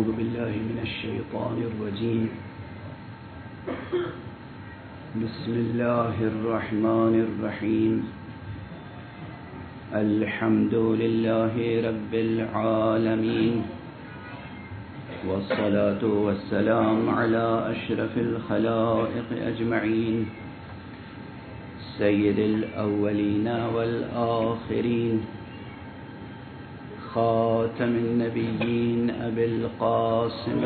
أعوذ بالله من الشيطان الرجيم. بسم الله الرحمن الرحيم. الحمد لله رب العالمين، والصلاة والسلام على أشرف الخلائق أجمعين، سيد الأولين والآخرين، خاتم النبيين أبي القاسم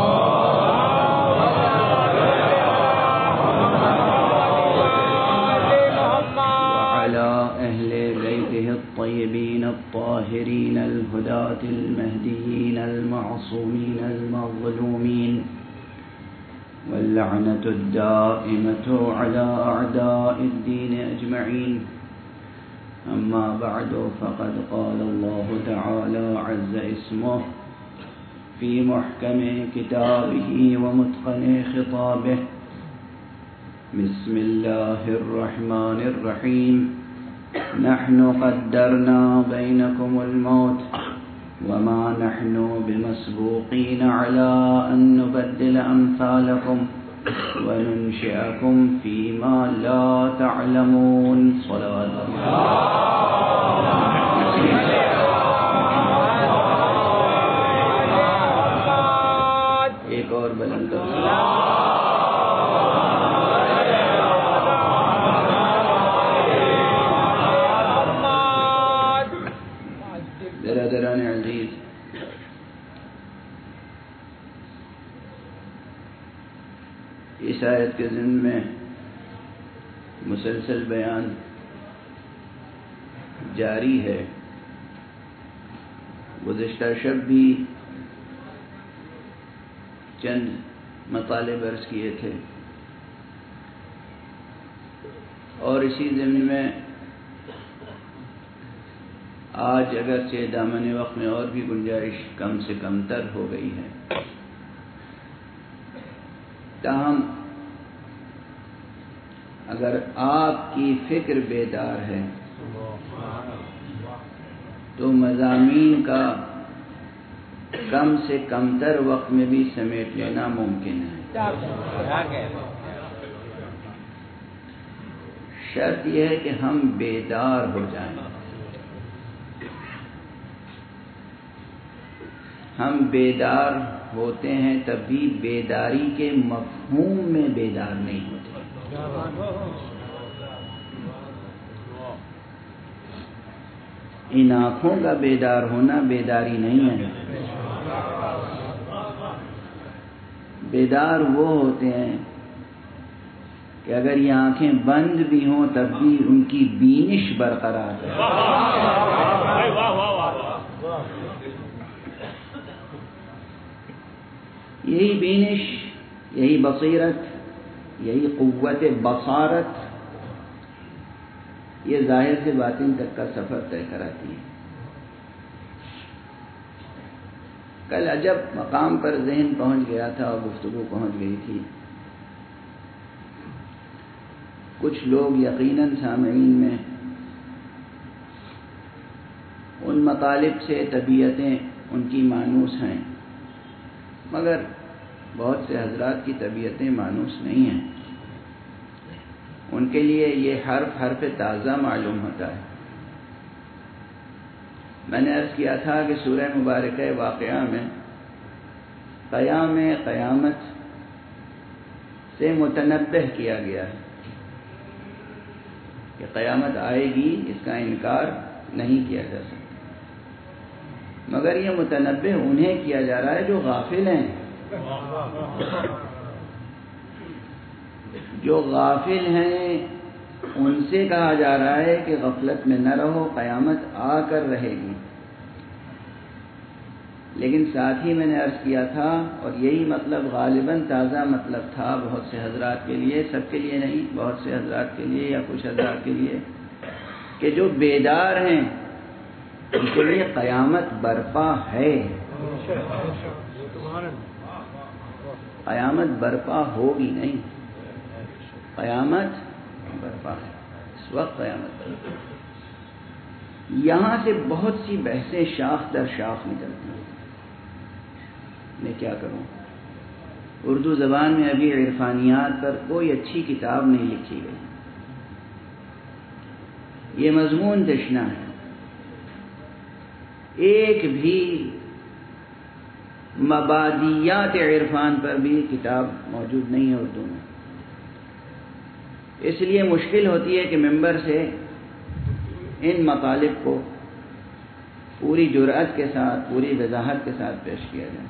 وعلى أهل بيته الطيبين الطاهرين الهداة المهديين المعصومين المظلومين، واللعنة الدائمة على أعداء الدين أجمعين. أما بعد، فقد قال الله تعالى عز اسمه في محكم كتابه ومتقن خطابه: بسم الله الرحمن الرحيم. نحن قدرنا بينكم الموت وما نحن بمسبوقين على أن نبدل أمثالكم وننشئكم فيما لا تعلمون. صلوات ایک اور بلند برادران عزیز، اس آیت کے ضمن میں مسلسل بیان جاری ہے. گزشتہ شب بھی چند مطالب عرض کیے تھے، اور اسی ضمن میں آج اگرچہ دامن وقت میں اور بھی گنجائش کم سے کم تر ہو گئی ہے، تاہم اگر آپ کی فکر بیدار ہے تو مضامین کا کم سے کم تر وقت میں بھی سمیٹ لینا ممکن ہے. شرط یہ ہے کہ ہم بیدار ہو جائیں. ہم بیدار ہوتے ہیں تب بھی بیداری کے مفہوم میں بیدار نہیں ہوتے. ان آنکھوں کا بیدار ہونا بیداری نہیں ہے. بیدار وہ ہوتے ہیں کہ اگر یہ آنکھیں بند بھی ہوں تب بھی ان کی بینش برقرار ہے. یہی بینش، یہی بصیرت، یہی قوت بصارت یہ ظاہر سے باطن تک کا سفر طے کراتی ہے. کل عجب مقام پر ذہن پہنچ گیا تھا اور گفتگو پہنچ گئی تھی. کچھ لوگ یقیناً سامعین میں ان مطالب سے طبیعتیں ان کی مانوس ہیں، مگر بہت سے حضرات کی طبیعتیں مانوس نہیں ہیں. ان کے لیے یہ حرف تازہ معلوم ہوتا ہے. میں نے عرض کیا تھا کہ سورہ مبارکہ واقعہ میں قیامت سے متنبہ کیا گیا ہے کہ قیامت آئے گی، اس کا انکار نہیں کیا جا سکتا، مگر یہ متنبہ انہیں کیا جا رہا ہے جو غافل ہیں. جو غافل ہیں ان سے کہا جا رہا ہے کہ غفلت میں نہ رہو، قیامت آ کر رہے گی. لیکن ساتھ ہی میں نے عرض کیا تھا، اور یہی مطلب غالباً تازہ مطلب تھا بہت سے حضرات کے لیے، سب کے لیے نہیں، بہت سے حضرات کے لیے یا کچھ حضرات کے لیے، کہ جو بیدار ہیں ان کے لیے قیامت برپا ہے. قیامت برپا ہوگی نہیں، قیامت برپا ہے. اس وقت قیامت برپا ہے. یہاں سے بہت سی بحثیں شاخ در شاخ نکلتی ہیں. میں کیا کروں؟ اردو زبان میں ابھی عرفانیات پر کوئی اچھی کتاب نہیں لکھی گئی. یہ مضمون تشنا ہے. ایک بھی مبادیات عرفان پر بھی کتاب موجود نہیں ہے اردو میں. اس لیے مشکل ہوتی ہے کہ ممبر سے ان مطالب کو پوری جرأت کے ساتھ، پوری وضاحت کے ساتھ پیش کیا جائے.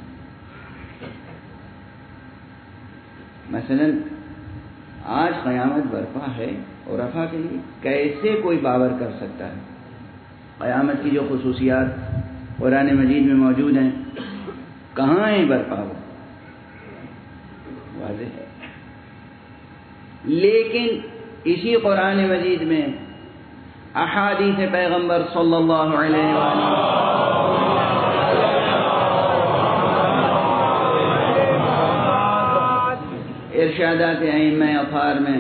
مثلا آج قیامت برپا ہے اور عرفہ کے لیے کیسے کوئی باور کر سکتا ہے؟ قیامت کی جو خصوصیات قرآن مجید میں موجود ہیں کہاں ہیں برپا ہو؟ واضح ہے. لیکن اسی قرآن مجید میں احادیث پیغمبر صلی اللہ علیہ وآلہ ارشادات ائمہ اطہار میں،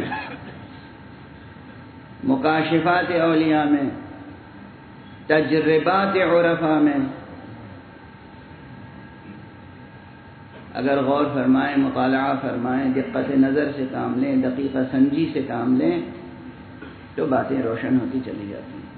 مکاشفات اولیاء میں، تجربات عرفاء میں اگر غور فرمائیں، مطالعہ فرمائیں، دقت نظر سے کام لیں، دقیقہ سنجی سے کام لیں تو باتیں روشن ہوتی چلی جاتی ہیں.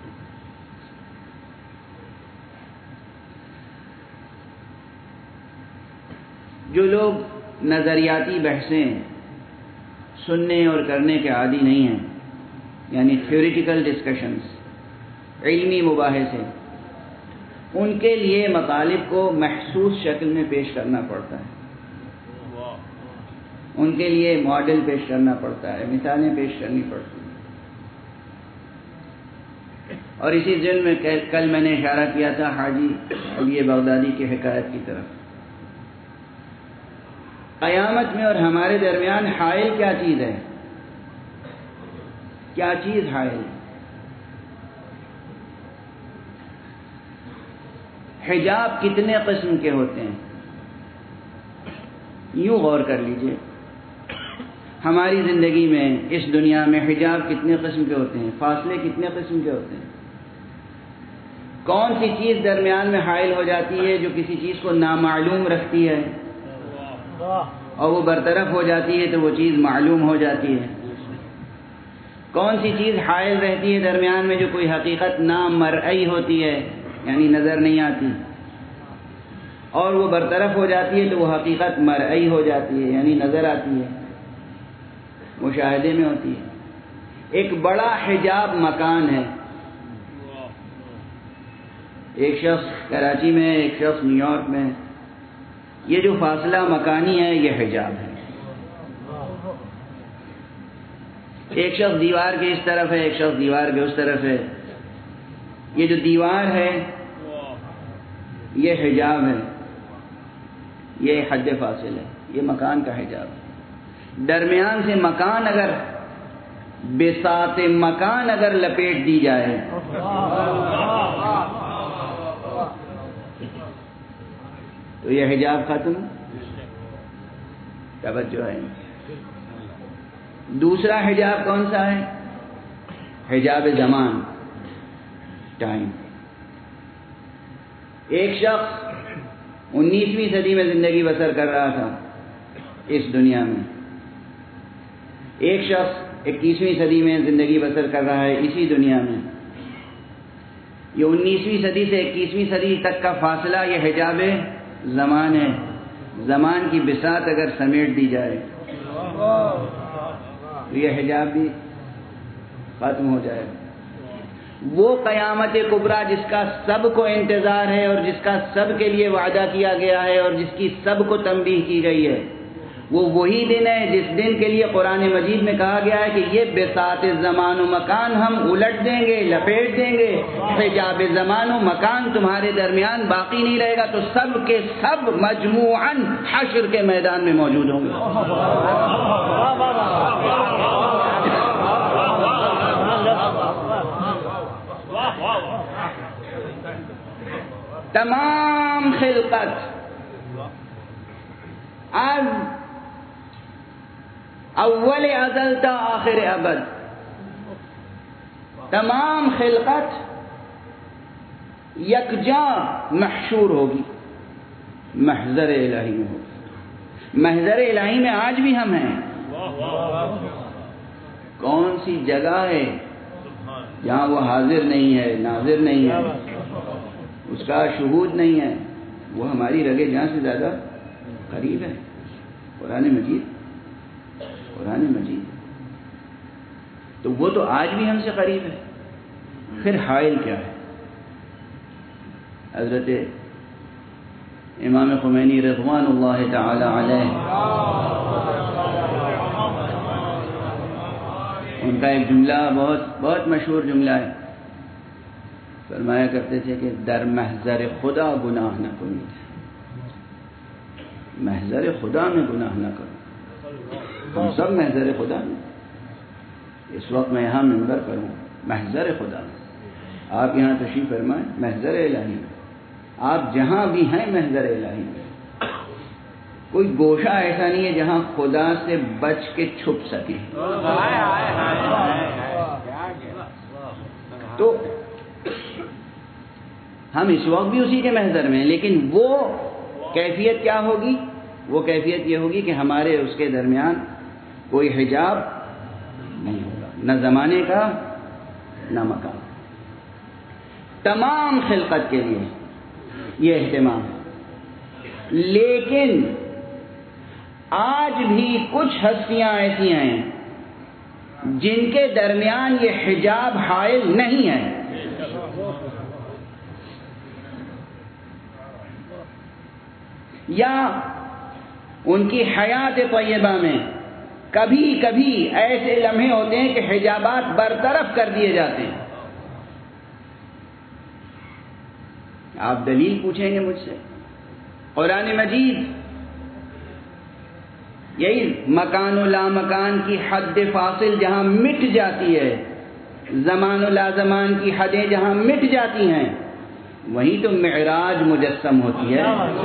جو لوگ نظریاتی بحثیں سننے اور کرنے کے عادی نہیں ہیں، یعنی تھیوریٹیکل ڈسکشنز، علمی مباحثے، ان کے لیے مطالب کو محسوس شکل میں پیش کرنا پڑتا ہے. ان کے لیے ماڈل پیش کرنا پڑتا ہے، مثالیں پیش کرنی پڑتی ہیں. اور اسی ضمن میں کل میں نے اشارہ کیا تھا حاجی علی بغدادی کی حکایت کی طرف. قیامت میں اور ہمارے درمیان حائل کیا چیز ہے؟ کیا چیز حائل؟ حجاب کتنے قسم کے ہوتے ہیں؟ یوں غور کر لیجئے، ہماری زندگی میں اس دنیا میں حجاب کتنے قسم کے ہوتے ہیں؟ فاصلے کتنے قسم کے ہوتے ہیں؟ کون سی چیز درمیان میں حائل ہو جاتی ہے جو کسی چیز کو نامعلوم رکھتی ہے اور وہ برطرف ہو جاتی ہے تو وہ چیز معلوم ہو جاتی ہے؟ کون سی چیز حائل رہتی ہے درمیان میں جو کوئی حقیقت نامرئی ہوتی ہے، یعنی نظر نہیں آتی، اور وہ برطرف ہو جاتی ہے تو وہ حقیقت مرئی ہو جاتی ہے، یعنی نظر آتی ہے، مشاہدے میں ہوتی ہے. ایک بڑا حجاب مکان ہے. ایک شخص کراچی میں، ایک شخص نیو یارک میں، یہ جو فاصلہ مکانی ہے یہ حجاب ہے. ایک شخص دیوار کے اس طرف ہے، ایک شخص دیوار کے اس طرف ہے. یہ جو دیوار ہے یہ حجاب ہے، یہ حد فاصل ہے، یہ مکان کا حجاب ہے. درمیان سے مکان اگر بساط مکان اگر لپیٹ دی جائے تو یہ حجاب ختم. توجہ ہے. دوسرا حجاب کون سا ہے؟ حجاب زمان، ٹائم. ایک شخص 19ویں صدی میں زندگی بسر کر رہا تھا اس دنیا میں، ایک شخص 21ویں صدی میں زندگی بسر کر رہا ہے اسی دنیا میں. یہ 19ویں صدی سے 21ویں صدی تک کا فاصلہ یہ حجاب زمان ہے. زمان کی بساط اگر سمیٹ دی جائے تو یہ حجاب بھی ختم ہو جائے. وہ قیامت کبریٰ جس کا سب کو انتظار ہے اور جس کا سب کے لیے وعدہ کیا گیا ہے اور جس کی سب کو تنبیہ کی گئی ہے، وہ وہی دن ہے جس دن کے لیے قرآن مجید میں کہا گیا ہے کہ یہ بساط زمان و مکان ہم الٹ دیں گے، لپیٹ دیں گے. حجاب زمان و مکان تمہارے درمیان باقی نہیں رہے گا تو سب کے سب مجموعاً حشر کے میدان میں موجود ہوں گے. تمام خلقت از اول ازل تا آخر ابد، تمام خلقت یکجا محشور ہوگی. محضر الہی میں ہوگا. محضر الہی میں آج بھی ہم ہیں. کون سی جگہ ہے جہاں وہ حاضر نہیں ہے، ناظر نہیں ہے، اس کا شہود نہیں ہے؟ وہ ہماری رگے جہاں سے زیادہ قریب ہے. قرآن مجید. قرآن مجید تو وہ تو آج بھی ہم سے قریب ہے. پھر حائل کیا ہے؟ حضرت امام خمینی رضوان اللہ تعالی علیہ، ان کا ایک جملہ بہت مشہور جملہ ہے. فرمایا کرتے تھے کہ در محضر خدا گناہ نہ کنید. محضر خدا میں گناہ نہ کرو. ہم سب محضر خدا میں. اس وقت میں یہاں منبر پر ہوں محضر خدا میں. آپ یہاں تشریف فرمائیں محضر الہی میں. آپ جہاں بھی ہیں محضر الہی میں. کوئی گوشہ ایسا نہیں ہے جہاں خدا سے بچ کے چھپ سکے. تو ہم اس وقت بھی اسی کے محضر میں ہیں، لیکن وہ کیفیت کیا ہوگی؟ وہ کیفیت یہ ہوگی کہ ہمارے اس کے درمیان کوئی حجاب نہیں ہوگا، نہ زمانے کا نہ مکان. تمام خلقت کے لیے یہ اہتمام ہے. لیکن آج بھی کچھ ہستیاں ایسی ہیں جن کے درمیان یہ حجاب حائل نہیں ہے. یا ان کی حیات طیبہ میں کبھی کبھی ایسے لمحے ہوتے ہیں کہ حجابات برطرف کر دیے جاتے ہیں. آپ دلیل پوچھیں گے مجھ سے. قرآن مجید یہی مکان و لامکان کی حد فاصل جہاں مٹ جاتی ہے، زمان و لازمان کی حدیں جہاں مٹ جاتی ہیں، وہیں تو معراج مجسم ہوتی ہے.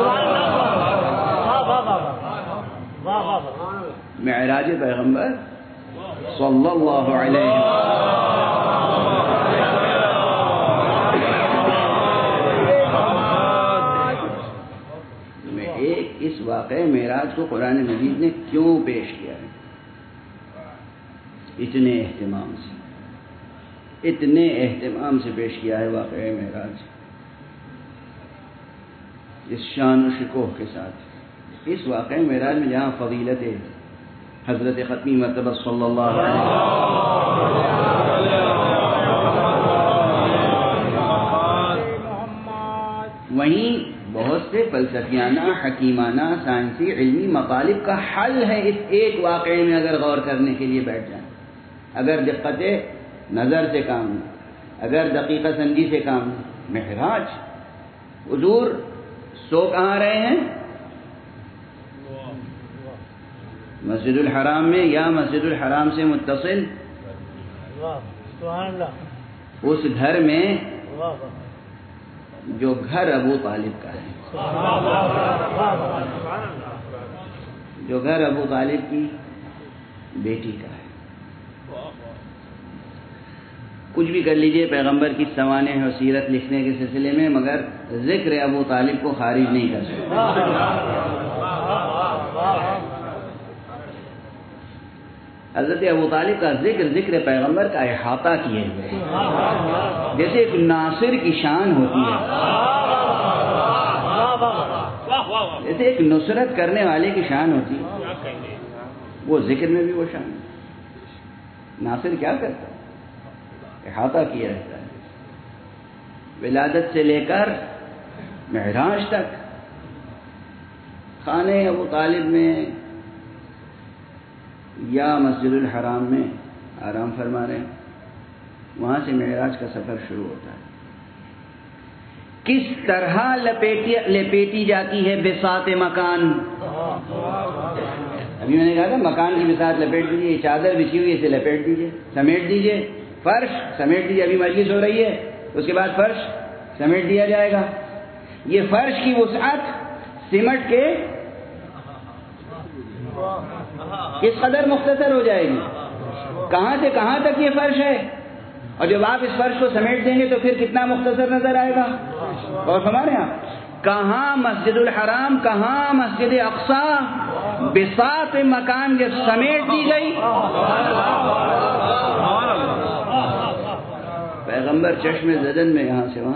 معراج پیغمبر صلی اللہ علیہ میں ایک اس واقعہ معراج کو قرآن مجید نے کیوں پیش کیا ہے؟ اتنے اہتمام سے پیش کیا ہے واقعہ معراج، اس شان و شکوہ کے ساتھ. اس واقعہ معراج میں جہاں فضیلت حضرت ختمی مرتبہ صلی اللہ علیہ وسلم، وہیں بہت سے فلسفیانہ، حکیمانہ، سائنسی، علمی مطالب کا حل ہے اس ایک واقعے میں اگر غور کرنے کے لیے بیٹھ جائیں. اگر دقت نظر سے کام لیں، اگر دقیقہ سنجی سے کام لیں. معراج، حضور سو کہاں رہے ہیں؟ مسجد الحرام میں یا مسجد الحرام سے متصل اس گھر میں جو گھر ابو طالب کا ہے، جو گھر ابو طالب کی بیٹی کا ہے. کچھ بھی کر لیجئے پیغمبر کی سوانح اور سیرت لکھنے کے سلسلے میں، مگر ذکر ابو طالب کو خارج نہیں کر سکتے. حضرت ابو طالب کا ذکر پیغمبر کا احاطہ کیے ہوئے ہے، جیسے ایک ناصر کی شان ہوتی ہے، جیسے ایک نصرت کرنے والے کی شان ہوتی ہے، وہ ذکر میں بھی وہ شان ہے. ناصر کیا کرتا ہے؟ احاطہ کیا رہتا ہے. ولادت سے لے کر معراج تک خانے ابو طالب میں یا مسجد الحرام میں آرام فرما رہے ہیں. وہاں سے معراج کا سفر شروع ہوتا ہے. کس طرح لپیٹی جاتی ہے بساط مکان. ابھی میں نے کہا تھا مکان کی بساط لپیٹ دیجیے، چادر بچھی ہوئی اسے لپیٹ دیجیے، سمیٹ دیجیے. فرش سمیٹ دیجیے، ابھی مجلس ہو رہی ہے اس کے بعد فرش سمیٹ دیا جائے گا. یہ فرش کی وسعت سمٹ کے کس قدر مختصر ہو جائے گی. کہاں سے کہاں تک یہ فرش ہے، اور جب آپ اس فرش کو سمیٹ دیں گے تو پھر کتنا مختصر نظر آئے گا. اور ہمارے یہاں کہاں مسجد الحرام، کہاں مسجد اقصی بساط مکان کے سمیٹ دی گئی. پیغمبر چشم زدن میں یہاں سے وہاں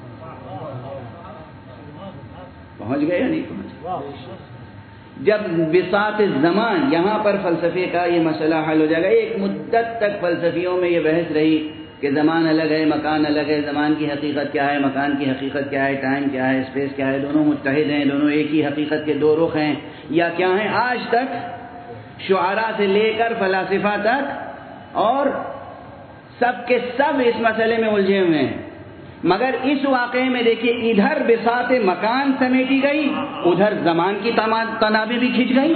پہنچ گئے یا نہیں پہنچ گئے؟ جب بساط زمان، یہاں پر فلسفے کا یہ مسئلہ حل ہو جائے گا. ایک مدت تک فلسفیوں میں یہ بحث رہی کہ زمان الگ ہے، مکان الگ ہے، زمان کی حقیقت کیا ہے، مکان کی حقیقت کیا ہے، ٹائم کیا ہے، اسپیس کیا ہے، دونوں متحد ہیں، دونوں ایک ہی حقیقت کے دو رخ ہیں یا کیا ہیں. آج تک شعراء سے لے کر فلاسفہ تک اور سب کے سب اس مسئلے میں الجھے ہوئے ہیں. مگر اس واقعے میں دیکھیے، ادھر بساط مکان سمیٹی گئی، ادھر زمان کی تنابیں بھی کھنچ گئی.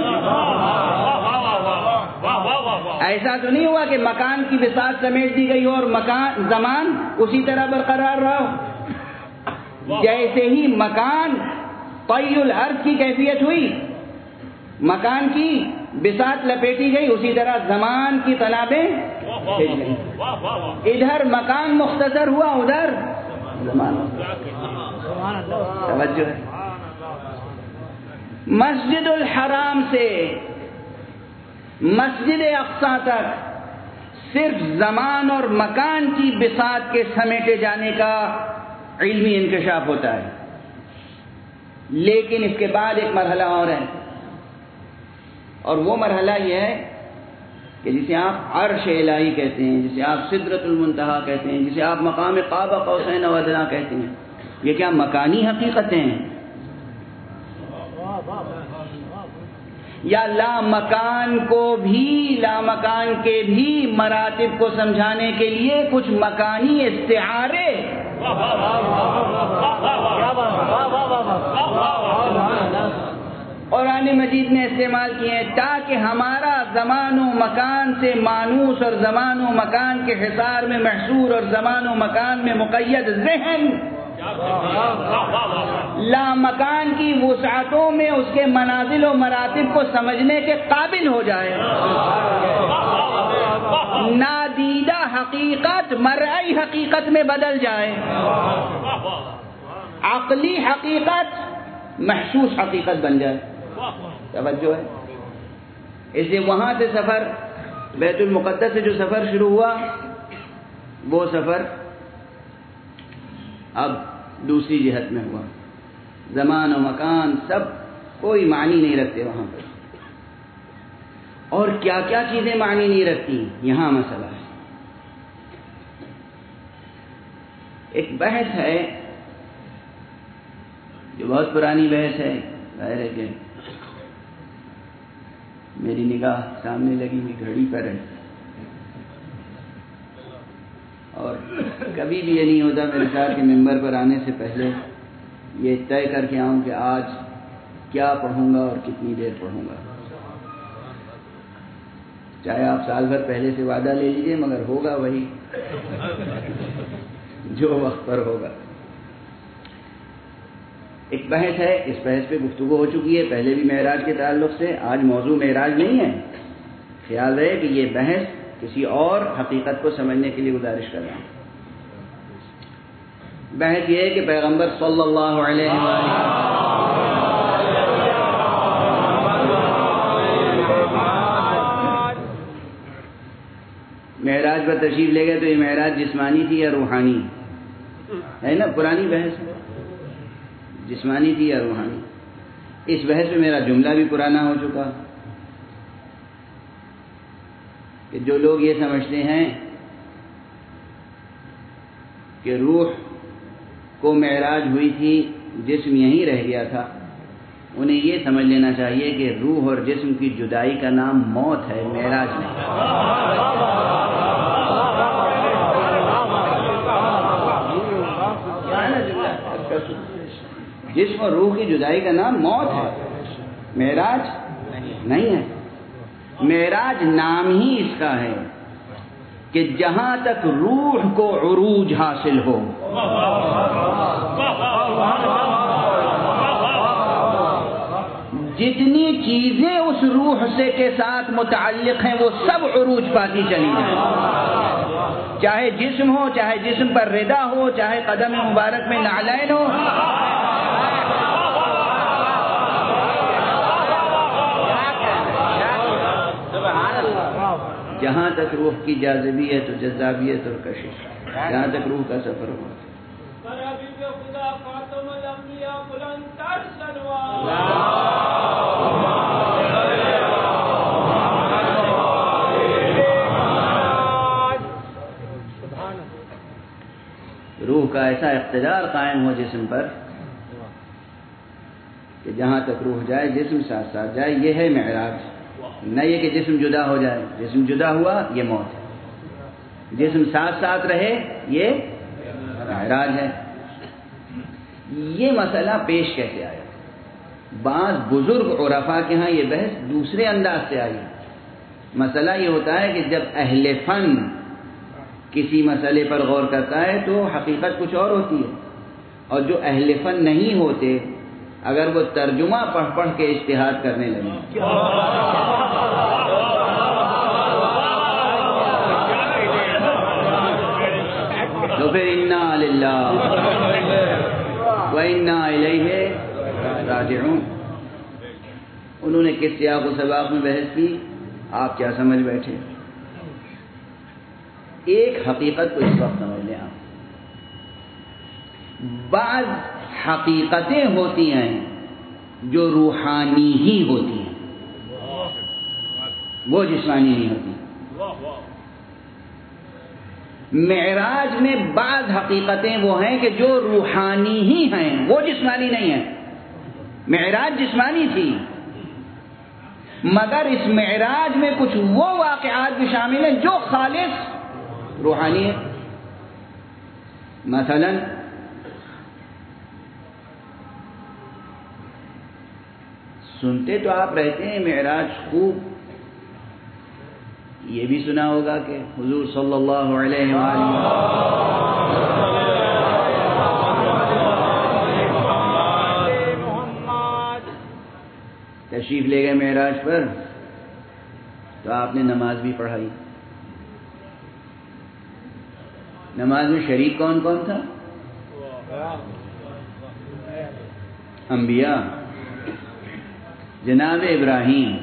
ایسا تو نہیں ہوا کہ مکان کی بساط سمیٹ دی گئی اور زمان اسی طرح برقرار رہا. جیسے ہی مکان طی الارض کی کیفیت ہوئی، مکان کی بساط لپیٹی گئی، اسی طرح زمان کی تنابیں کھنچ گئی. ادھر مکان مختصر ہوا، ادھر زمان. توجہ ہے. مسجد الحرام سے مسجد اقصی تک صرف زمان اور مکان کی بساط کے سمیٹے جانے کا علمی انکشاف ہوتا ہے. لیکن اس کے بعد ایک مرحلہ اور ہے، اور وہ مرحلہ یہ ہے کہ جسے آپ عرش الہی کہتے ہیں، جسے آپ سدرۃ المنتہا کہتے ہیں، جسے آپ مقام قاب قوسین و ادنیٰ کہتے ہیں، یہ کیا مکانی حقیقتیں ہیں؟ یا لامکان کے بھی مراتب کو سمجھانے کے لیے کچھ مکانی استعارے قرآن مجید نے استعمال کیے ہیں تاکہ ہمارا زمان و مکان سے مانوس اور زمان و مکان کے حصار میں محصور اور زمان و مکان میں مقید ذہن لامکان کی وسعتوں میں اس کے منازل و مراتب کو سمجھنے کے قابل ہو جائے. نادیدہ حقیقت مرئی حقیقت میں بدل جائے، عقلی حقیقت محسوس حقیقت بن جائے. توجہ ہے. اس لیے وہاں سے سفر بیت المقدس سے جو سفر شروع ہوا، وہ سفر اب دوسری جہت میں ہوا. زمان و مکان سب کوئی معنی نہیں رکھتے وہاں پر. اور کیا کیا چیزیں معنی نہیں رکھتی، یہاں مسئلہ ہے. ایک بحث ہے جو بہت پرانی بحث ہے، ظاہر ہے کہ میری نگاہ سامنے لگی ہوئی گھڑی پر ہے، اور کبھی بھی یہ نہیں ہوتا میرے ساتھ کہ ممبر پر آنے سے پہلے یہ طے کر کے آؤں کہ آج کیا پڑھوں گا اور کتنی دیر پڑھوں گا. چاہے آپ سال بھر پہلے سے وعدہ لے لیجئے، مگر ہوگا وہی جو وقت پر ہوگا. ایک بحث ہے، اس بحث پہ گفتگو ہو چکی ہے پہلے بھی معراج کے تعلق سے. آج موضوع معراج نہیں ہے، خیال رہے کہ یہ بحث کسی اور حقیقت کو سمجھنے کے لیے گزارش کر رہا ہوں. بحث یہ ہے کہ پیغمبر صلی اللہ علیہ وسلم معراج پر تشریف لے گئے تو یہ معراج جسمانی تھی یا روحانی ہے نا؟ پرانی بحث ہے، جسمانی تھی یا روحانی. اس بحث میں میرا جملہ بھی پرانا ہو چکا کہ جو لوگ یہ سمجھتے ہیں کہ روح کو معراج ہوئی تھی، جسم یہیں رہ گیا تھا، انہیں یہ سمجھ لینا چاہیے کہ روح اور جسم کی جدائی کا نام موت ہے، معراج نہیں. جسم اور روح کی جدائی کا نام موت ہے، معراج نہیں ہے. معراج نام ہی اس کا ہے کہ جہاں تک روح کو عروج حاصل ہو. جتنی چیزیں اس روح سے کے ساتھ متعلق ہیں وہ سب عروج پاتی چلی جائیں، چاہے جسم ہو، چاہے جسم پر ردا ہو، چاہے قدم مبارک میں نعلین ہو. جہاں تک روح کی جاذبیت و جذابیت اور کشش، جہاں تک روح کا سفر ہوا. روح کا ایسا اقتدار قائم ہو جسم پر کہ جہاں تک روح جائے جسم ساتھ ساتھ جائے. یہ ہے معراج. نہ یہ کہ جسم جدا ہو جائے، جسم جدا ہوا یہ موت ہے، جسم ساتھ ساتھ رہے یہ معراج ہے. یہ مسئلہ پیش کیسے آیا؟ بعض بزرگ عرفاء کے ہاں یہ بحث دوسرے انداز سے آئی. مسئلہ یہ ہوتا ہے کہ جب اہل فن کسی مسئلے پر غور کرتا ہے تو حقیقت کچھ اور ہوتی ہے، اور جو اہل فن نہیں ہوتے اگر وہ ترجمہ پڑھ پڑھ کے اجتہاد کرنے لگے تو پھر انا للہ و انا الیہ راجعون. انہوں نے کس سیاق و سباق میں بحث کی، آپ کیا سمجھ بیٹھے؟ ایک حقیقت کو اس وقت سمجھ لیں آپ. بعض حقیقتیں ہوتی ہیں جو روحانی ہی ہوتی ہیں، وہ جسمانی نہیں ہوتی. معراج میں بعض حقیقتیں وہ ہیں کہ جو روحانی ہی ہیں، وہ جسمانی نہیں ہیں. معراج جسمانی تھی مگر اس معراج میں کچھ وہ واقعات بھی شامل ہیں جو خالص روحانی ہے. مثلا سنتے تو آپ رہتے ہیں معراج خوب، یہ بھی سنا ہوگا کہ حضور صلی اللہ علیہ وآلہ تشریف لے گئے معراج پر تو آپ نے نماز بھی پڑھائی. نماز میں شریک کون کون تھا؟ انبیاء. جناب ابراہیم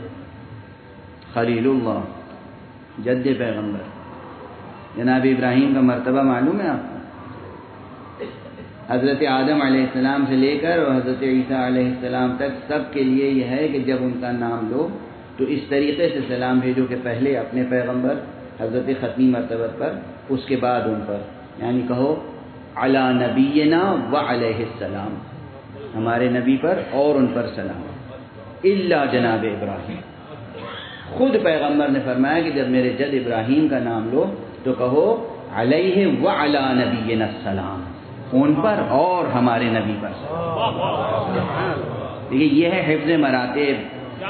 خلیل اللہ جد پیغمبر، جناب ابراہیم کا مرتبہ معلوم ہے آپ کو؟ حضرت آدم علیہ السلام سے لے کر اور حضرت عیسیٰ علیہ السلام تک سب کے لیے یہ ہے کہ جب ان کا نام لو تو اس طریقے سے سلام بھیجو کہ پہلے اپنے پیغمبر حضرت ختمی مرتبہ پر، اس کے بعد ان پر، یعنی کہو علی نبینا و علیہ السلام، ہمارے نبی پر اور ان پر سلام. الا جناب ابراہیم، خود پیغمبر نے فرمایا کہ جب میرے جد ابراہیم کا نام لو تو کہو علیہ و علی نبینا السلام، ان پر اور ہمارے نبی پر سلام. دیکھیے یہ ہے حفظ مراتب.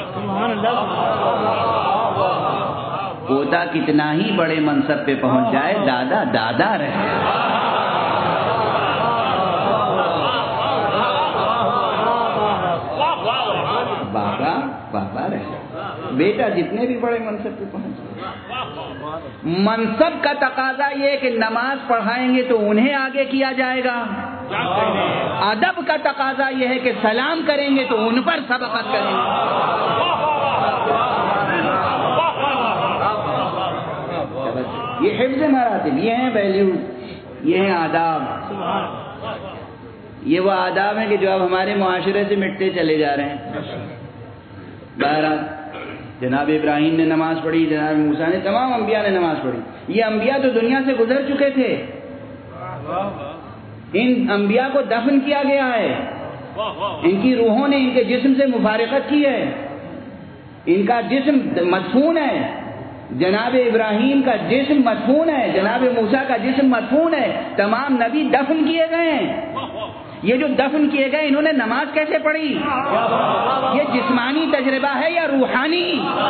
پوتا کتنا ہی بڑے منصب پہ پہنچ جائے، دادا دادا رہے. بابا بابا رہے. بیٹا جتنے بھی بڑے منصب پہ پہنچ جائے، منصب کا تقاضا یہ کہ نماز پڑھائیں گے تو انہیں آگے کیا جائے گا، ادب کا تقاضا یہ ہے کہ سلام کریں گے تو ان پر سبقت کریں گے. یہ حفظ مراتب، یہ ہیں ویلیو، یہ ہیں آداب. یہ وہ آداب ہیں کہ جو اب ہمارے معاشرے سے مٹتے چلے جا رہے ہیں. بہرحال جناب ابراہیم نے نماز پڑھی، جناب موسیٰ نے، تمام انبیاء نے نماز پڑھی. یہ انبیاء تو دنیا سے گزر چکے تھے، ان انبیاء کو دفن کیا گیا ہے، ان کی روحوں نے ان کے جسم سے مفارقت کی ہے، ان کا جسم مدفون ہے. جناب ابراہیم کا جسم مدفون ہے، جناب موسیٰ کا جسم مدفون ہے، تمام نبی دفن کیے گئے ہیں. یہ جو دفن کیے گئے انہوں نے نماز کیسے پڑھی؟ یہ جسمانی تجربہ ہے یا روحانی؟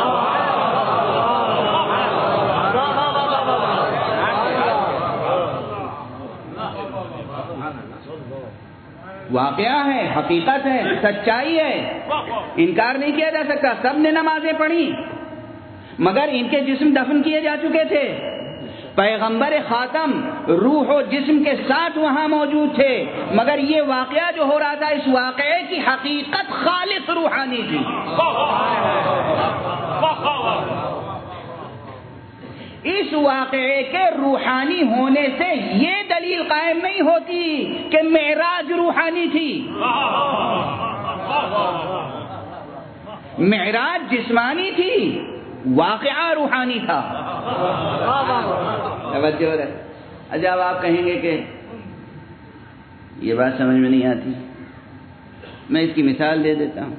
واقعہ ہے، حقیقت ہے، سچائی ہے، انکار نہیں کیا جا سکتا. سب نے نمازیں پڑھی مگر ان کے جسم دفن کیے جا چکے تھے. پیغمبر خاتم روح و جسم کے ساتھ وہاں موجود تھے مگر یہ واقعہ جو ہو رہا تھا اس واقعے کی حقیقت خالص روحانی تھی. اس واقعے کے روحانی ہونے سے یہ دلیل قائم نہیں ہوتی کہ معراج روحانی تھی. معراج جسمانی تھی، واقعہ روحانی تھا. توجہ ہے. جب آپ کہیں گے کہ یہ بات سمجھ میں نہیں آتی، میں اس کی مثال دے دیتا ہوں.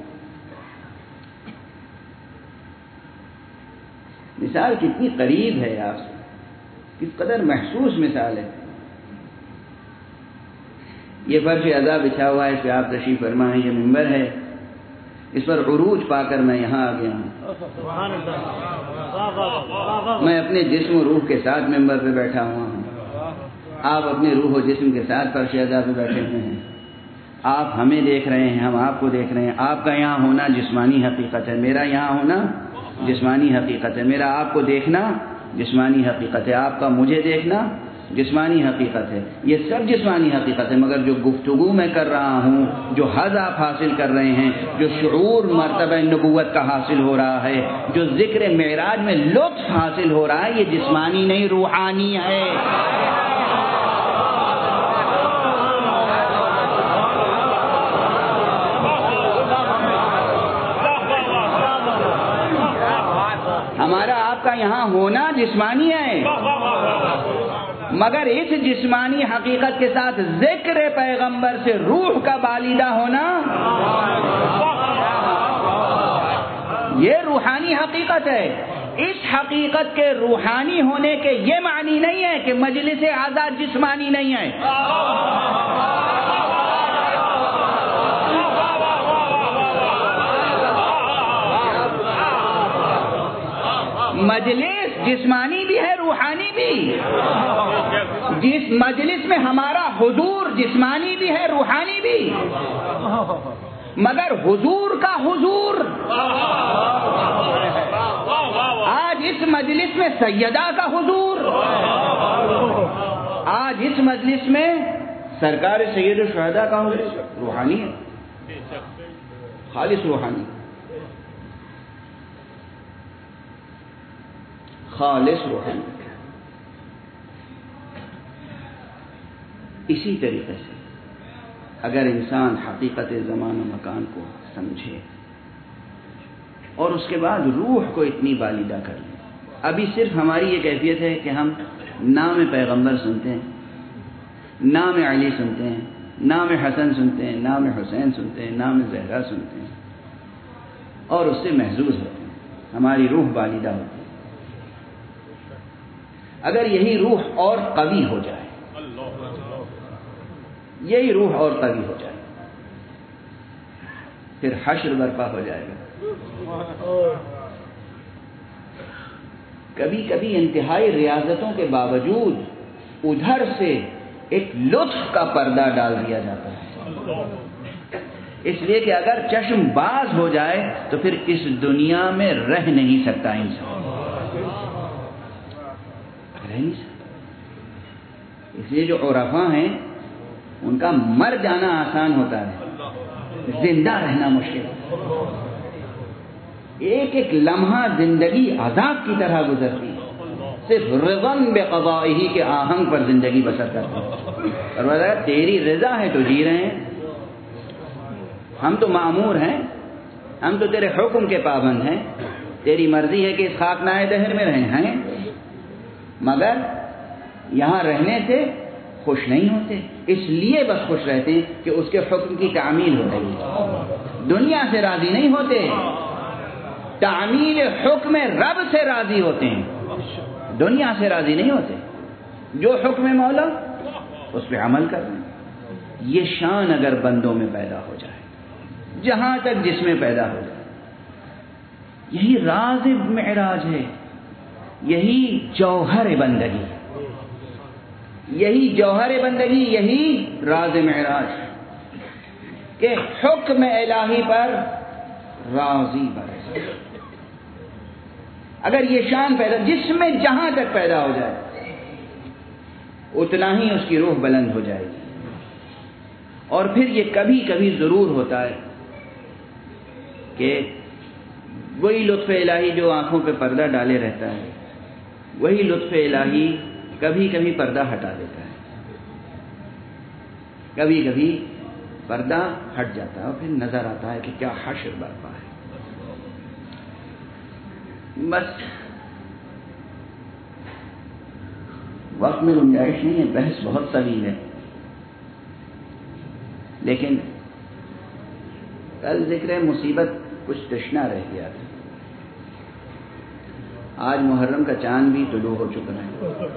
مثال کتنی قریب ہے آپ سے، کس قدر محسوس مثال ہے. یہ فرش عزا بچھا ہوا ہے، اس پہ آپ تشریف فرما ہیں، یہ منبر ہے، اس پر عروج پا کر میں یہاں آ گیا ہوں. میں اپنے جسم و روح کے ساتھ منبر پہ بیٹھا ہوا ہوں، آپ اپنے روح و جسم کے ساتھ فرش عزا پہ بیٹھے ہوئے ہیں. آپ ہمیں دیکھ رہے ہیں، ہم آپ کو دیکھ رہے ہیں. آپ کا یہاں ہونا جسمانی حقیقت ہے، میرا یہاں ہونا جسمانی حقیقت ہے. میرا آپ کو دیکھنا جسمانی حقیقت ہے، آپ کا مجھے دیکھنا جسمانی حقیقت ہے. یہ سب جسمانی حقیقت ہے، مگر جو گفتگو میں کر رہا ہوں، جو حظ آپ حاصل کر رہے ہیں، جو شعور مرتبہ نبوت کا حاصل ہو رہا ہے، جو ذکر معراج میں لطف حاصل ہو رہا ہے، یہ جسمانی نہیں روحانی ہے. ہمارا آپ کا یہاں ہونا جسمانی ہے، مگر اس جسمانی حقیقت کے ساتھ ذکر پیغمبر سے روح کا بالیدہ ہونا، یہ روحانی حقیقت ہے. اس حقیقت کے روحانی ہونے کے یہ معنی نہیں ہے کہ مجلس آزاد جسمانی نہیں ہے. مجلس جسمانی بھی ہے، روحانی بھی. جس مجلس میں ہمارا حضور جسمانی بھی ہے، روحانی بھی، مگر حضور کا حضور. آج اس مجلس میں سیدہ کا حضور، آج اس مجلس میں سرکار سید الشہداء کا حضور روحانی ہے، خالص روحانی، خالص روحانی. اسی طریقے سے اگر انسان حقیقت زمان و مکان کو سمجھے اور اس کے بعد روح کو اتنی بالیدہ کر لے. ابھی صرف ہماری یہ کیفیت ہے کہ ہم نام پیغمبر سنتے ہیں، نام علی سنتے ہیں، نام حسن سنتے ہیں، نام حسین سنتے ہیں، نام زہرا سنتے ہیں اور اس سے محظوظ ہوتے ہیں، ہماری روح بالیدہ ہوتی ہے. اگر یہی روح اور قوی ہو جائے، یہی روح اور قوی ہو جائے، پھر حشر برپا ہو جائے گا. کبھی کبھی انتہائی ریاضتوں کے باوجود ادھر سے ایک لطف کا پردہ ڈال دیا جاتا ہے، اس لیے کہ اگر چشم باز ہو جائے تو پھر اس دنیا میں رہ نہیں سکتا انسان، رہ نہیں سکتا. اس لیے جو عرفاء ہیں ان کا مر جانا آسان ہوتا ہے، زندہ رہنا مشکل ہے. ایک ایک لمحہ زندگی عذاب کی طرح گزرتی ہے، صرف رضن بقضائہ کے آہنگ پر زندگی بسر کرتی ہے. اور بتا تیری رضا ہے تو جی رہے ہیں، ہم تو مأمور ہیں، ہم تو تیرے حکم کے پابند ہیں، تیری مرضی ہے کہ اس خاکنائے دہر میں رہیں ہیں، مگر یہاں رہنے سے خوش نہیں ہوتے. اس لیے بس خوش رہتے ہیں کہ اس کے حکم کی تعمیل ہو رہی ہے، دنیا سے راضی نہیں ہوتے، تعمیل حکم رب سے راضی ہوتے ہیں، دنیا سے راضی نہیں ہوتے. جو حکم مولا اس پہ عمل کر رہے ہیں. یہ شان اگر بندوں میں پیدا ہو جائے، جہاں تک جس میں پیدا ہو جائے، یہی راز معراج ہے، یہی جوہر بندگی، یہی جوہر بندگی، یہی راز معراج کہ حکم الہی پر راضی برے. اگر یہ شان پیدا جس میں جہاں تک پیدا ہو جائے، اتنا ہی اس کی روح بلند ہو جائے گی. اور پھر یہ کبھی کبھی ضرور ہوتا ہے کہ وہی لطف الہی جو آنکھوں پہ پردہ ڈالے رہتا ہے، وہی لطف الہی کبھی کبھی پردہ ہٹا دیتا ہے، کبھی کبھی پردہ ہٹ جاتا ہے اور پھر نظر آتا ہے کہ کیا حشر برپا ہے۔ بس وقت میں گنجائش نہیں ہے، بحث بہت طویل ہے، لیکن کل ذکر مصیبت کچھ تشنا رہ گیا تھا۔ آج محرم کا چاند بھی طلوع ہو چکا ہے۔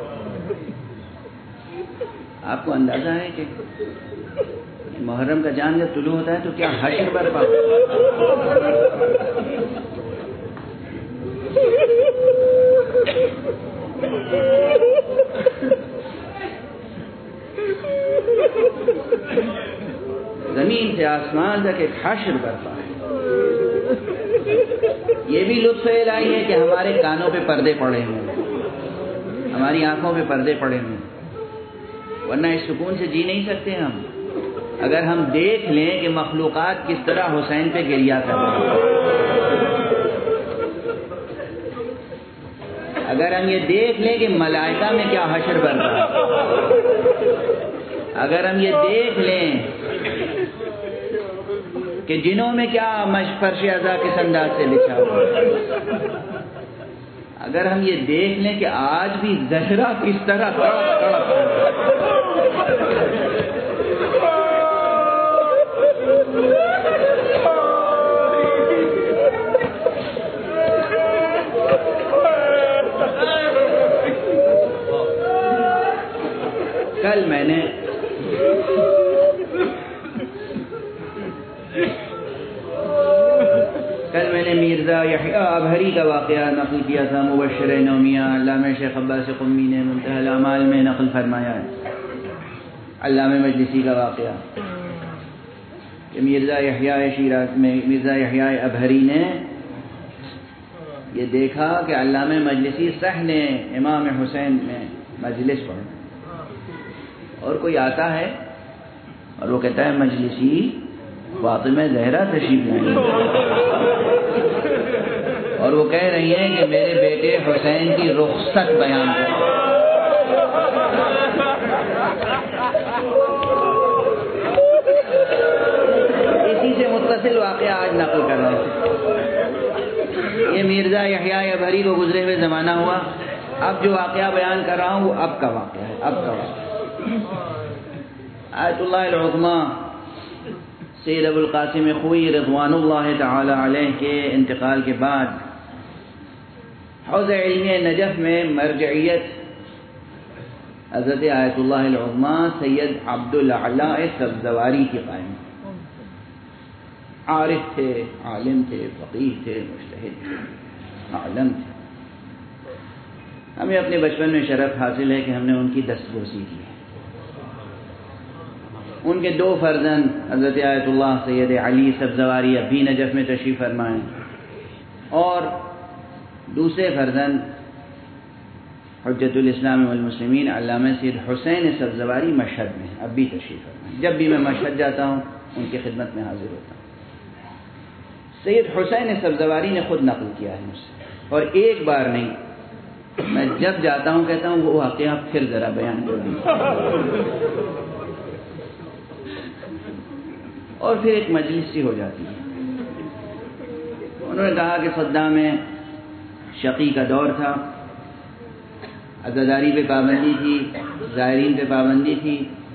آپ کو اندازہ ہے کہ محرم کا چاند جب طلوع ہوتا ہے تو کیا حشر برپا ہوتا ہے۔ زمین سے آسمان تک ایک حشر برپا ہے۔ یہ بھی لطف الہی ہے کہ ہمارے کانوں پہ پردے پڑے ہوئے، ہماری آنکھوں پہ پردے پڑے ہوئے، ورنہ اس سکون سے جی نہیں سکتے ہم۔ اگر ہم دیکھ لیں کہ مخلوقات کس طرح حسین پہ گریہ کر رہے ہیں، اگر ہم یہ دیکھ لیں کہ ملائکہ میں کیا حشر بن رہا ہے، اگر ہم یہ دیکھ لیں کہ جنوں میں کیا فرش عزا کس انداز سے بچھا ہوا ہے، اگر ہم یہ دیکھ لیں کہ آج بھی زہرا کس طرح تڑپ تڑپ کل میں نے مرزا یحییٰ ابہری کا واقعہ نقل کیا تھا، مبشر نومیہ علامہ شیخ عباس قمی نے منتہی الاعمال میں نقل فرمایا ہے، علامہ مجلسی کا واقعہ کہ مرزا یحییٰ ابہری نے یہ دیکھا کہ علامہ مجلسی صحن امام حسین میں مجلس پڑھ، اور کوئی آتا ہے اور وہ کہتا ہے مجلسی فاطمہ زہرا تشریف لائیں، اور وہ کہہ رہی ہیں کہ میرے بیٹے حسین کی رخصت بیان کریں۔ اسی سے متصل واقعہ آج نقل کر رہا ہوں۔ یہ مرزا یحییٰ ابہری کو گزرے ہوئے زمانہ ہوا، اب جو واقعہ بیان کر رہا ہوں وہ اب کا واقعہ ہے، اب کا واقعہ۔ آیت اللہ العظمی سید ابو القاسم خوئی رضوان اللہ تعالی علیہ کے انتقال کے بعد حوض علمی نجف میں مرجعیت حضرت آیت اللہ العظمی سید عبدالاعلی سبزواری کی قائم، عارف تھے، عالم تھے، فقیہ تھے، مجتہد تھے، عالم تھے۔ ہمیں اپنے بچپن میں شرف حاصل ہے کہ ہم نے ان کی دستبوسی کی۔ ان کے دو فرزند حضرت آیت اللہ سید علی سبزواری اب بھی نجف میں تشریف فرمائیں، اور دوسرے فرزند حجت الاسلام والمسلمین علامہ سید حسین سبزواری مشہد میں اب بھی تشریف فرمائیں۔ جب بھی میں مشہد جاتا ہوں ان کی خدمت میں حاضر ہوتا ہوں۔ سید حسین سبزواری نے خود نقل کیا ہے مجھ سے، اور ایک بار نہیں، میں جب جاتا ہوں کہتا ہوں وہ واقعہ پھر ذرا بیان کر دیجیے، اور پھر ایک مجلس سی ہو جاتی ہے۔ انہوں نے کہا کہ صدام میں شقی کا دور تھا، عزاداری پہ پابندی تھی، زائرین پہ پابندی تھی،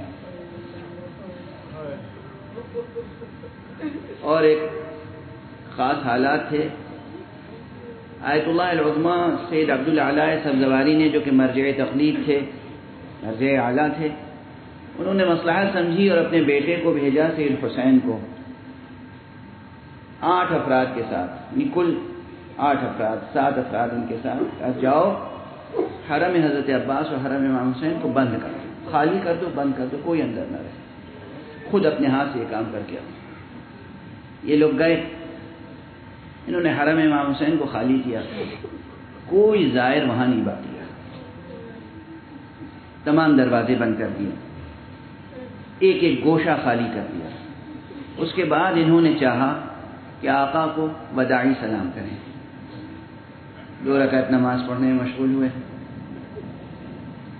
اور ایک خاص حالات تھے۔ آیت اللہ العظمی سید عبدالاعلی سبزواری نے جو کہ مرجع تقلید تھے، مرجع اعلیٰ تھے، انہوں نے مصلحت سمجھی اور اپنے بیٹے کو بھیجا سید حسین کو 8 افراد کے ساتھ، کل 8 افراد، 7 افراد ان کے ساتھ، جاؤ حرم حضرت عباس اور حرم امام حسین کو بند کر دو، خالی کر دو، بند کر دو، کوئی اندر نہ رہے، خود اپنے ہاتھ سے یہ کام کر کے آؤ۔ یہ لوگ گئے، انہوں نے حرم امام حسین کو خالی کیا، کوئی زائر وہاں نہیں باقی، تمام دروازے بند کر دیے، ایک ایک گوشہ خالی کر دیا۔ اس کے بعد انہوں نے چاہا کہ آقا کو وداعی سلام کریں، 2 رکعت نماز پڑھنے میں مشغول ہوئے،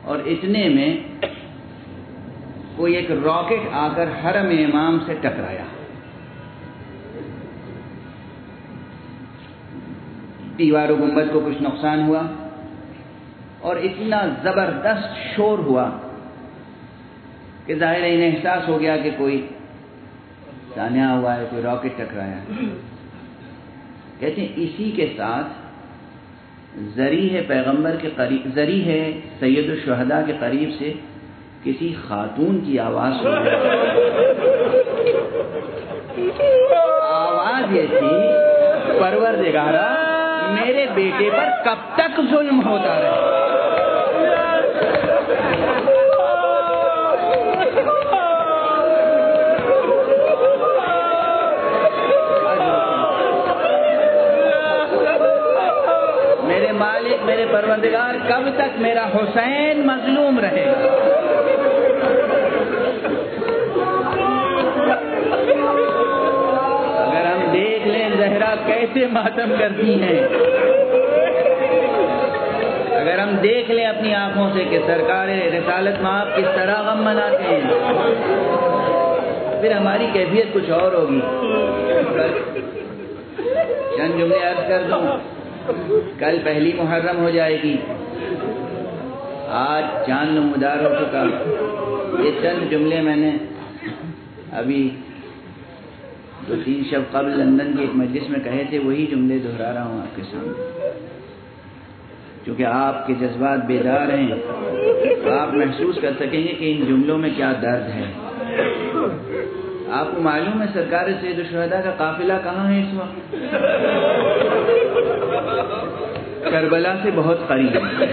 اور اتنے میں کوئی ایک راکٹ آ کر حرم امام سے ٹکرایا. دیوار و گنبد کو کچھ نقصان ہوا اور اتنا زبردست شور ہوا کہ ظاہر ہے انہیں احساس ہو گیا کہ کوئی سانحہ ہوا ہے، کوئی راکٹ ٹکرایا. کہتے ہیں اسی کے ساتھ ذریح پیغمبر کے قریب، ذریح سید الشہداء کے قریب سے کسی خاتون کی آواز سنی. آواز یہ تھی، پروردگارا میرے بیٹے پر کب تک ظلم ہوتا رہے. میرے مالک، میرے پروردگار، کب تک میرا حسین مظلوم رہے گا؟ اگر ہم دیکھ لیں زہرا کیسے ماتم کرتی ہیں، اگر ہم دیکھ لیں اپنی آنکھوں سے کہ سرکار رسالت مآب کس طرح غم مناتے ہیں، پھر ہماری کیفیت کچھ اور ہوگی. چند جملے عرض کر دوں. کل پہلی محرم ہو جائے گی، آج چاند نمودار ہو چکا. یہ چند جملے میں نے ابھی 2-3 شب قبل لندن کی ایک مجلس میں کہے تھے، وہی جملے دہرا رہا ہوں آپ کے سامنے. کیونکہ آپ کے جذبات بیدار ہیں، آپ محسوس کر سکیں گے کہ ان جملوں میں کیا درد ہے. آپ کو معلوم ہے سرکار سید الشہداء کا قافلہ کہاں ہے اس وقت؟ کربلا سے بہت قریب ہے.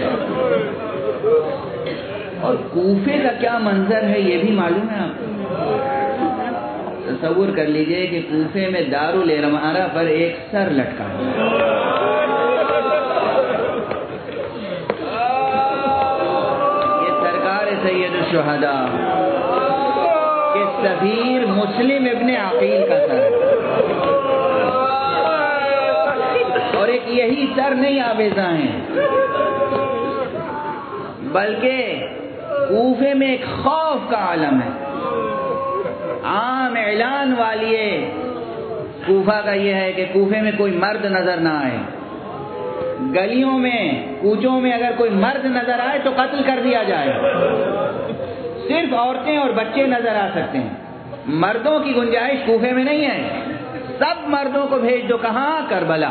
اور کوفے کا کیا منظر ہے یہ بھی معلوم ہے آپ کو. تصور کر لیجئے کہ کوفے میں دارالارمارہ پر ایک سر لٹکا ہے. یہ سرکار سید الشہداء کے سفیر مسلم ابن عقیل کا سر ہے. اور ایک یہی سر نہیں آویزاں ہیں، بلکہ کوفے میں ایک خوف کا عالم ہے. عام اعلان والی کوفہ کا یہ ہے کہ کوفے میں کوئی مرد نظر نہ آئے. گلیوں میں، کوچوں میں اگر کوئی مرد نظر آئے تو قتل کر دیا جائے. صرف عورتیں اور بچے نظر آ سکتے ہیں. مردوں کی گنجائش کوفے میں نہیں ہے. سب مردوں کو بھیج دو. کہاں؟ کربلا.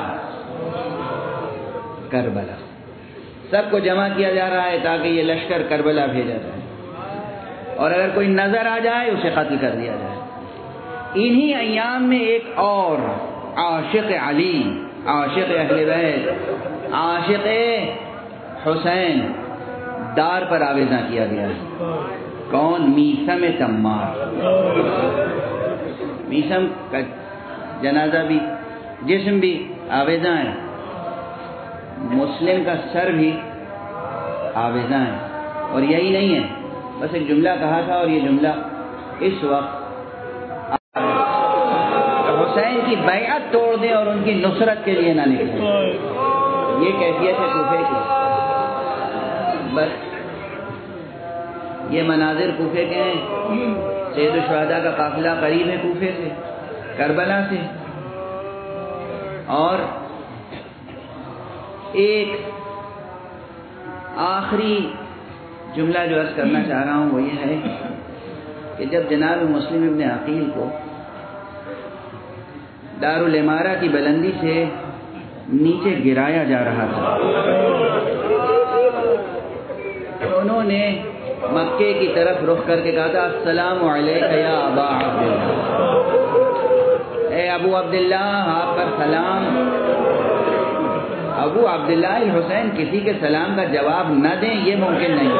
کربلا سب کو جمع کیا جا رہا ہے تاکہ یہ لشکر کربلا بھیجا جائے، اور اگر کوئی نظر آ جائے اسے قتل کر دیا جائے. انہی ایام میں ایک اور عاشق علی، عاشق اہل بیت، عاشق حسین دار پر آویزاں کیا گیا ہے. کون؟ میثم تمار. میثم کا جنازہ بھی، جسم بھی آویزاں ہے، مسلم کا سر بھی آویزاں ہے. اور یہی نہیں ہے، بس ایک جملہ کہا تھا اور یہ جملہ اس وقت حسین کی بیعت توڑ دیں اور ان کی نصرت کے لیے نہ نکلیں. یہ کیفیت ہے کوفے کی. بس یہ مناظر کوفے کے ہیں. سید الشہداء کا قافلہ قریب ہے کوفے سے، کربلا سے. اور ایک آخری جملہ جو عرض کرنا چاہ رہا ہوں وہ یہ ہے کہ جب جناب مسلم ابن عقیل کو دارالامارہ کی بلندی سے نیچے گرایا جا رہا تھا، انہوں نے مکے کی طرف رخ کر کے کہا تھا، السلام علیک یا ابا عبداللہ، اے ابو عبداللہ آپ پر سلام. ابو عبداللہ الحسین کسی کے سلام کا جواب نہ دیں یہ ممکن نہیں.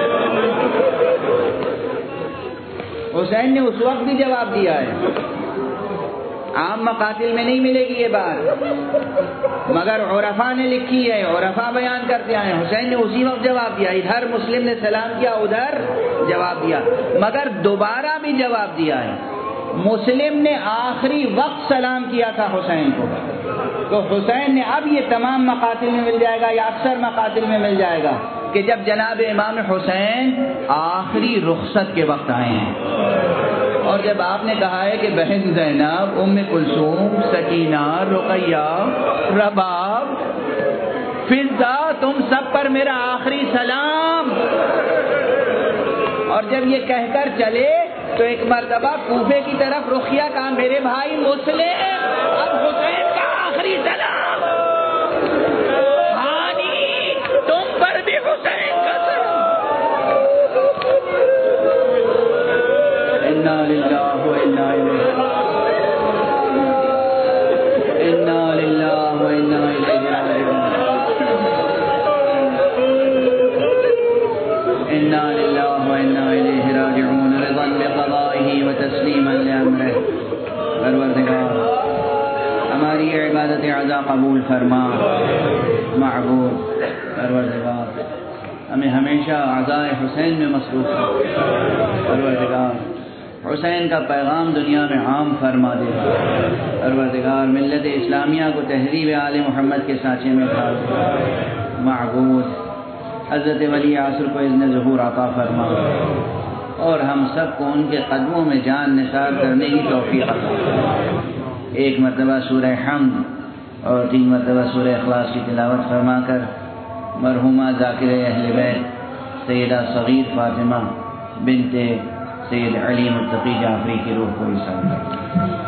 حسین نے اس وقت بھی جواب دیا ہے. عام مقاتل میں نہیں ملے گی یہ بات، مگر عرفا نے لکھی ہے، عرفا بیان کرتے ہیں. حسین نے اسی وقت جواب دیا. ادھر مسلم نے سلام کیا، ادھر جواب دیا، مگر دوبارہ بھی جواب دیا ہے. مسلم نے آخری وقت سلام کیا تھا حسین کو، تو حسین نے اب یہ تمام مقاتل میں مل جائے گا یا اکثر مقاتل میں مل جائے گا کہ جب جناب امام حسین آخری رخصت کے وقت آئے ہیں، اور جب آپ نے کہا ہے کہ بہن زینب، ام کلثوم، سکینہ، رقیہ، رباب، فضہ، تم سب پر میرا آخری سلام، اور جب یہ کہہ کر چلے تو ایک مرتبہ کوفے کی طرف رخ کیا، کہا میرے بھائی مسلم، اب حسین کا آخری سلام، ہانی تم پر بھی حسین کا سلام۔ انا للہ و انا الیہ راجعون، انا للہ و انا الیہ راجعون، رضا بقضائہ و تسلیما لامرہ۔ پروردگار ہماری عبادت اعضا قبول فرما، معبود پروردگار ہمیں ہمیشہ اعضاء حسین میں مصروف کر، پروردگار حسین کا پیغام دنیا میں عام فرما دے، پروردگار ملت اسلامیہ کو تحریب آل محمد کے سانچے میں ڈال دے، معبود حضرت ولی عصر کو اذن ظہور عطا فرما، اور ہم سب کو ان کے قدموں میں جان نثار کرنے کی توفیق عطا فرما۔ ایک مرتبہ سورہ حمد اور 3 مرتبہ سورہ اخلاص کی تلاوت فرما کر مرحومہ ذاکر اہل بیت سیدہ صغیر فاطمہ بنت سید علی متقی جعفری کی روح کو ایثار کرتا ہے۔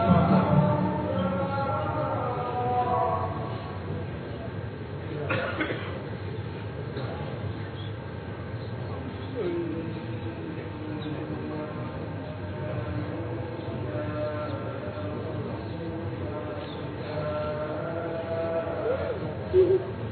Mm-hmm.